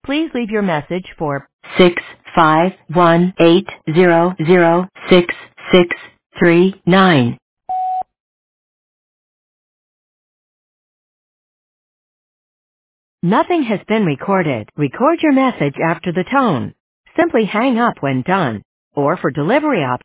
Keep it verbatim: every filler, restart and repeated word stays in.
Please leave your message for six five one eight zero zero six six three nine. Nothing has been recorded. Record your message after the tone. Simply hang up when done. Or for delivery options,